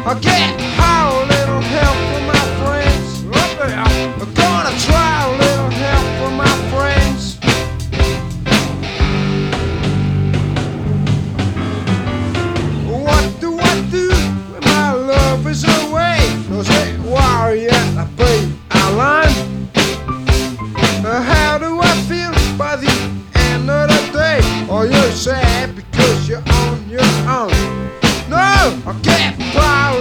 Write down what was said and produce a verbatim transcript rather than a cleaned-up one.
I get a little help from my friends. I'm gonna try a little help from my friends. What do I do when my love is away? Does it worry at I pay a line? How do I feel by the end of the day? Or you say